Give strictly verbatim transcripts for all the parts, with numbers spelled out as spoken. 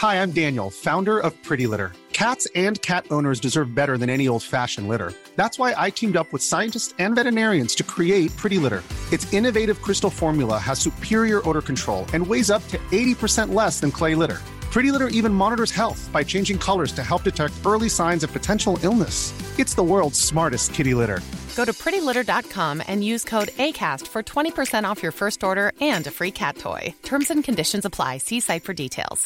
Hi, I'm Daniel, founder of Pretty Litter. Cats and cat owners deserve better than any old-fashioned litter. That's why I teamed up with scientists and veterinarians to create Pretty Litter. Its innovative crystal formula has superior odor control and weighs up to eighty percent less than clay litter. Pretty Litter even monitors health by changing colors to help detect early signs of potential illness. It's the world's smartest kitty litter. Go to pretty litter dot com and use code ACAST for twenty percent off your first order and a free cat toy. Terms and conditions apply. See site for details.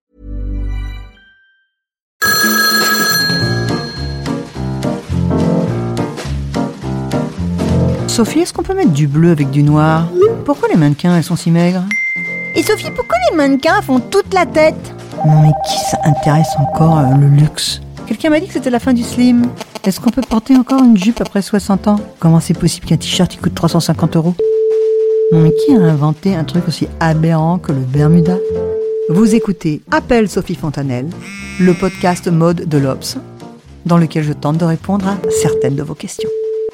Sophie, est-ce qu'on peut mettre du bleu avec du noir ? Pourquoi les mannequins, elles sont si maigres ? Et Sophie, pourquoi les mannequins font toute la tête ? Non mais qui s'intéresse encore euh, le luxe ? Quelqu'un m'a dit que c'était la fin du slim. Est-ce qu'on peut porter encore une jupe après soixante ans ? Comment c'est possible qu'un t-shirt il coûte trois cent cinquante euros ? Non mais qui a inventé un truc aussi aberrant que le Bermuda ? Vous écoutez Appel Sophie Fontanelle, le podcast mode de l'Obs, dans lequel je tente de répondre à certaines de vos questions.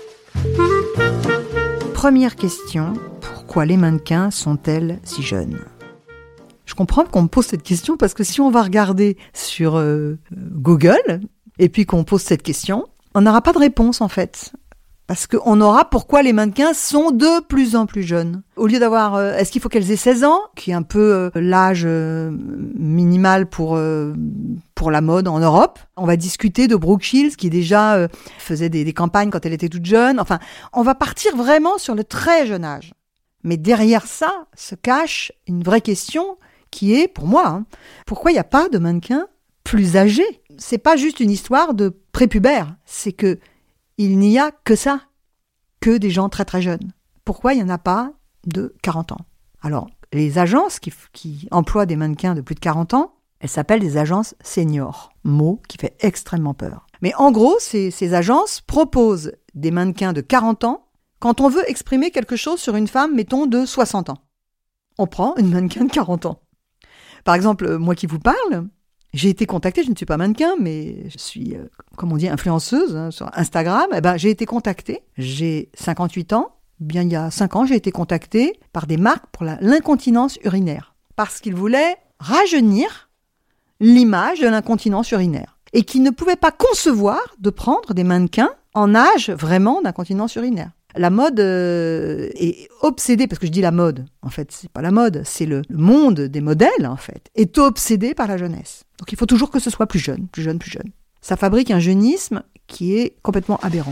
Première question, pourquoi les mannequins sont-elles si jeunes ? Je comprends qu'on me pose cette question parce que si on va regarder sur euh, Google et puis qu'on pose cette question, on n'aura pas de réponse en fait. Parce qu'on aura pourquoi les mannequins sont de plus en plus jeunes. Au lieu d'avoir, euh, est-ce qu'il faut qu'elles aient seize ans, qui est un peu euh, l'âge euh, minimal pour euh, pour la mode en Europe. On va discuter de Brooke Shields, qui déjà euh, faisait des, des campagnes quand elle était toute jeune. Enfin, on va partir vraiment sur le très jeune âge. Mais derrière ça se cache une vraie question qui est, pour moi, hein, pourquoi il n'y a pas de mannequins plus âgés ? C'est pas juste une histoire de prépubère, c'est que il n'y a que ça, que des gens très très jeunes. Pourquoi il n'y en a pas de quarante ans ? Alors, les agences qui, qui emploient des mannequins de plus de quarante ans, elles s'appellent des agences seniors, mot qui fait extrêmement peur. Mais en gros, ces, ces agences proposent des mannequins de quarante ans quand on veut exprimer quelque chose sur une femme, mettons, de soixante ans. On prend une mannequin de quarante ans. Par exemple, moi qui vous parle, j'ai été contactée, je ne suis pas mannequin, mais je suis, euh, comme on dit, influenceuse hein, sur Instagram. Eh ben, j'ai été contactée, j'ai cinquante-huit ans. Bien, il y a cinq ans, j'ai été contactée par des marques pour la, l'incontinence urinaire. Parce qu'ils voulaient rajeunir l'image de l'incontinence urinaire. Et qu'ils ne pouvaient pas concevoir de prendre des mannequins en âge vraiment d'incontinence urinaire. La mode euh, est obsédée, parce que je dis la mode, en fait, c'est pas la mode, c'est le, le monde des modèles, en fait, est obsédé par la jeunesse. Donc il faut toujours que ce soit plus jeune, plus jeune, plus jeune. Ça fabrique un jeunisme qui est complètement aberrant.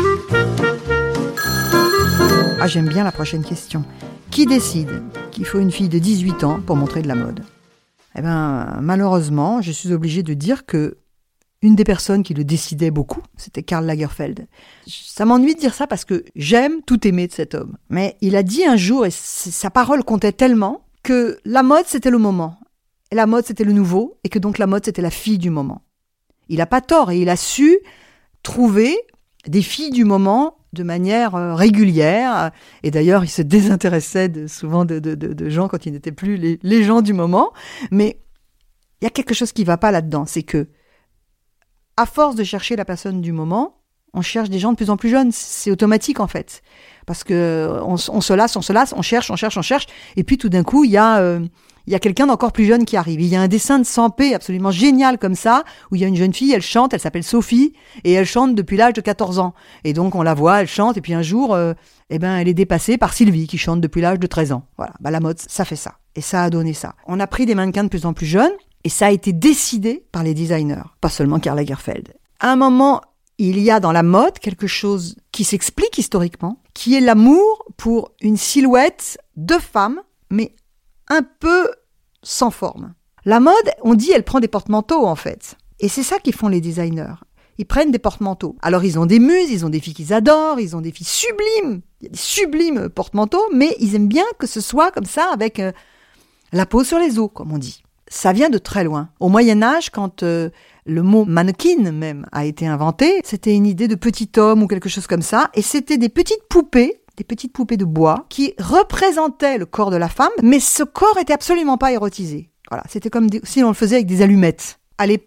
Ah, j'aime bien la prochaine question. Qui décide qu'il faut une fille de dix-huit ans pour montrer de la mode ? Eh bien, malheureusement, je suis obligée de dire que une des personnes qui le décidait beaucoup, c'était Karl Lagerfeld. Ça m'ennuie de dire ça parce que j'aime tout aimer de cet homme. Mais il a dit un jour, et sa parole comptait tellement, que la mode, c'était le moment. Et la mode, c'était le nouveau, et que donc la mode, c'était la fille du moment. Il n'a pas tort, et il a su trouver des filles du moment de manière euh, régulière. Et d'ailleurs, il se désintéressait de, souvent de, de, de, de gens quand ils n'étaient plus les, les gens du moment. Mais il y a quelque chose qui ne va pas là-dedans, c'est que à force de chercher la personne du moment, on cherche des gens de plus en plus jeunes. C'est automatique, en fait. Parce que on, on se lasse, on se lasse, on cherche, on cherche, on cherche. Et puis, tout d'un coup, il y a, euh, il y a quelqu'un d'encore plus jeune qui arrive. Il y a un dessin de Sampé absolument génial comme ça, où il y a une jeune fille, elle chante, elle s'appelle Sophie, et elle chante depuis l'âge de quatorze ans. Et donc, on la voit, elle chante, et puis un jour, euh, eh ben, elle est dépassée par Sylvie, qui chante depuis l'âge de treize ans. Voilà. Bah, la mode, ça fait ça. Et ça a donné ça. On a pris des mannequins de plus en plus jeunes, et ça a été décidé par les designers, pas seulement Karl Lagerfeld. À un moment, il y a dans la mode quelque chose qui s'explique historiquement, qui est l'amour pour une silhouette de femme, mais un peu sans forme. La mode, on dit, elle prend des porte-manteaux en fait. Et c'est ça qu'ils font les designers. Ils prennent des porte-manteaux. Alors ils ont des muses, ils ont des filles qu'ils adorent, ils ont des filles sublimes. Il y a des sublimes porte-manteaux, mais ils aiment bien que ce soit comme ça, avec euh, la peau sur les os, comme on dit. Ça vient de très loin. Au Moyen-Âge, quand euh, le mot mannequin même a été inventé, c'était une idée de petit homme ou quelque chose comme ça, et c'était des petites poupées, des petites poupées de bois, qui représentaient le corps de la femme, mais ce corps était absolument pas érotisé. Voilà, c'était comme des, si on le faisait avec des allumettes. À l'époque,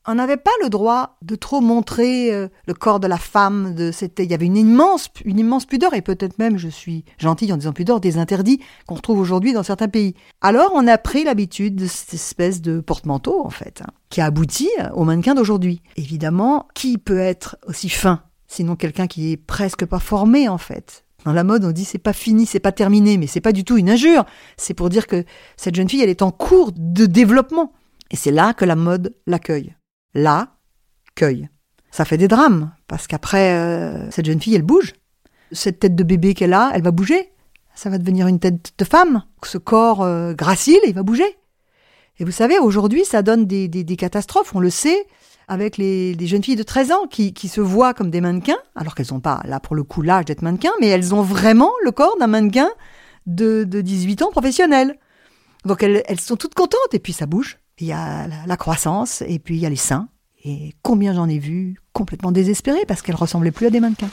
on n'avait pas le droit de trop montrer euh, le corps de la femme. De, c'était, il y avait une immense, une immense pudeur, et peut-être même, je suis gentille en disant pudeur, des interdits qu'on retrouve aujourd'hui dans certains pays. Alors, on a pris l'habitude de cette espèce de porte-manteau, en fait, hein, qui a abouti au mannequin d'aujourd'hui. Évidemment, qui peut être aussi fin, sinon quelqu'un qui est presque pas formé, en fait. Dans la mode, on dit c'est pas fini, c'est pas terminé, mais c'est pas du tout une injure. C'est pour dire que cette jeune fille, elle est en cours de développement. Et c'est là que la mode l'accueille. Là, cueille. Ça fait des drames, parce qu'après, euh, cette jeune fille, elle bouge. Cette tête de bébé qu'elle a, elle va bouger. Ça va devenir une tête de femme. Ce corps euh, gracile, il va bouger. Et vous savez, aujourd'hui, ça donne des, des, des catastrophes, on le sait, avec les, les jeunes filles de treize ans qui, qui se voient comme des mannequins, alors qu'elles n'ont pas, là, pour le coup, l'âge d'être mannequins, mais elles ont vraiment le corps d'un mannequin de, de dix-huit ans professionnel. Donc, elles, elles sont toutes contentes, et puis ça bouge. Il y a la, la croissance, et puis il y a les seins. Et combien j'en ai vu complètement désespérées parce qu'elles ressemblaient plus à des mannequins.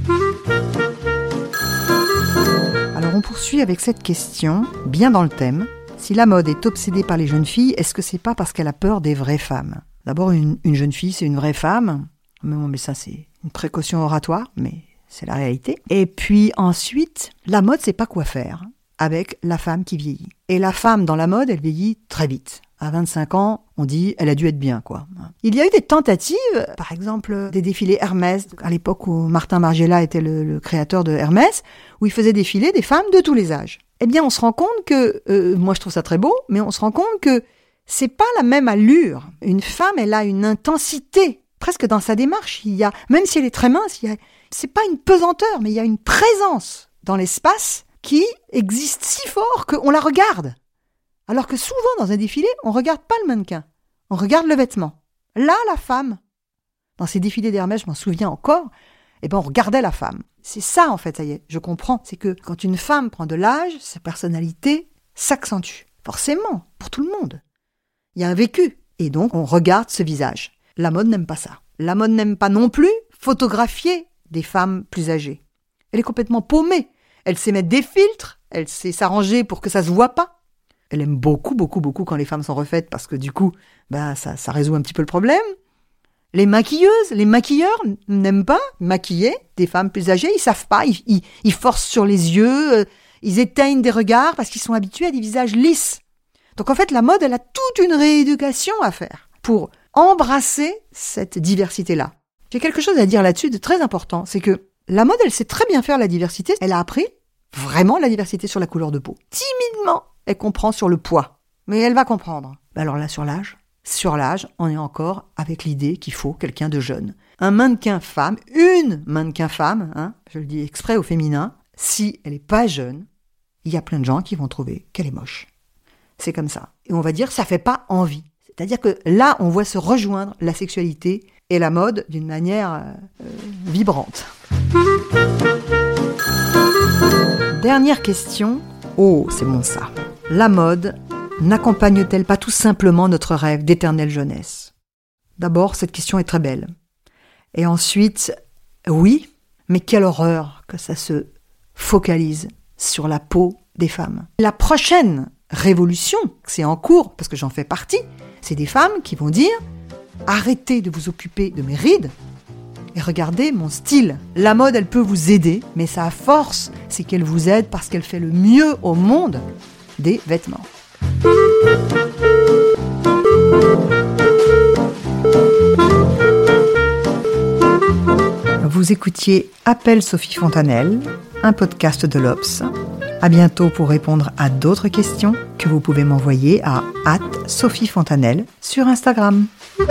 Alors on poursuit avec cette question, bien dans le thème. Si la mode est obsédée par les jeunes filles, est-ce que c'est pas parce qu'elle a peur des vraies femmes ? D'abord, une, une jeune fille, c'est une vraie femme. Mais, mais ça, c'est une précaution oratoire, mais c'est la réalité. Et puis ensuite, la mode, c'est pas quoi faire avec la femme qui vieillit. Et la femme dans la mode, elle vieillit très vite. À vingt-cinq ans, on dit, elle a dû être bien, quoi. Il y a eu des tentatives, par exemple, des défilés Hermès, à l'époque où Martin Margiela était le, le créateur de Hermès, où il faisait défiler des femmes de tous les âges. Eh bien, on se rend compte que, euh, moi je trouve ça très beau, mais on se rend compte que c'est pas la même allure. Une femme, elle a une intensité, presque dans sa démarche. Il y a, même si elle est très mince, il y a, c'est pas une pesanteur, mais il y a une présence dans l'espace qui existe si fort qu'on la regarde. Alors que souvent, dans un défilé, on ne regarde pas le mannequin, on regarde le vêtement. Là, la femme, dans ces défilés d'Hermès, je m'en souviens encore, eh ben, on regardait la femme. C'est ça, en fait, ça y est, je comprends. C'est que quand une femme prend de l'âge, sa personnalité s'accentue. Forcément, pour tout le monde. Il y a un vécu. Et donc, on regarde ce visage. La mode n'aime pas ça. La mode n'aime pas non plus photographier des femmes plus âgées. Elle est complètement paumée. Elle sait mettre des filtres, elle sait s'arranger pour que ça se voit pas. Elle aime beaucoup, beaucoup, beaucoup quand les femmes sont refaites parce que du coup, bah, ça, ça résout un petit peu le problème. Les maquilleuses, les maquilleurs n'aiment pas maquiller des femmes plus âgées. Ils savent pas, ils, ils, ils forcent sur les yeux, euh, ils éteignent des regards parce qu'ils sont habitués à des visages lisses. Donc en fait, la mode, elle a toute une rééducation à faire pour embrasser cette diversité-là. J'ai quelque chose à dire là-dessus de très important, c'est que la mode, elle sait très bien faire la diversité. Elle a appris vraiment la diversité sur la couleur de peau. Timidement, elle comprend sur le poids. Mais elle va comprendre. Alors là, sur l'âge, sur l'âge, on est encore avec l'idée qu'il faut quelqu'un de jeune. Un mannequin femme, une mannequin femme, hein, je le dis exprès au féminin, si elle n'est pas jeune, il y a plein de gens qui vont trouver qu'elle est moche. C'est comme ça. Et on va dire, ça fait pas envie. C'est-à-dire que là, on voit se rejoindre la sexualité et la mode d'une manière euh, vibrante. Dernière question. Oh, c'est bon ça. La mode n'accompagne-t-elle pas tout simplement notre rêve d'éternelle jeunesse ? D'abord, cette question est très belle. Et ensuite, oui, mais quelle horreur que ça se focalise sur la peau des femmes. La prochaine révolution, c'est en cours, parce que j'en fais partie, c'est des femmes qui vont dire « Arrêtez de vous occuper de mes rides et regardez mon style. La mode, elle peut vous aider, mais sa force, c'est qu'elle vous aide parce qu'elle fait le mieux au monde des vêtements. » Vous écoutiez Appel Sophie Fontanelle, un podcast de l'Obs. À bientôt pour répondre à d'autres questions que vous pouvez m'envoyer à arobase sophie fontanelle sur Instagram.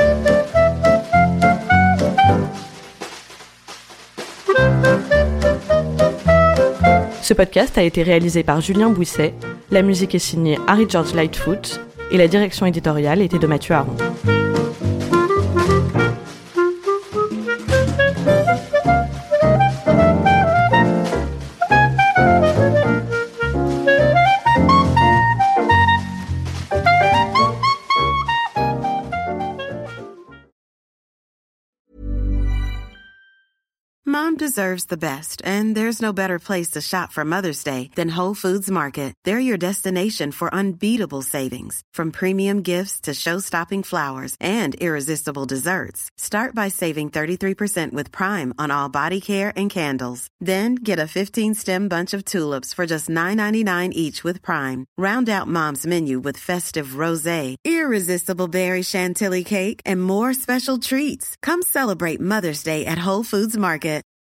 Ce podcast a été réalisé par Julien Bouisset, la musique est signée Harry George Lightfoot et la direction éditoriale était de Mathieu Aron. Mom deserves the best, and there's no better place to shop for Mother's Day than Whole Foods Market. They're your destination for unbeatable savings, from premium gifts to show-stopping flowers and irresistible desserts. Start by saving thirty-three percent with Prime on all body care and candles. Then get a fifteen-stem bunch of tulips for just nine ninety-nine each with Prime. Round out Mom's menu with festive rosé, irresistible berry chantilly cake, and more special treats. Come celebrate Mother's Day at Whole Foods Market.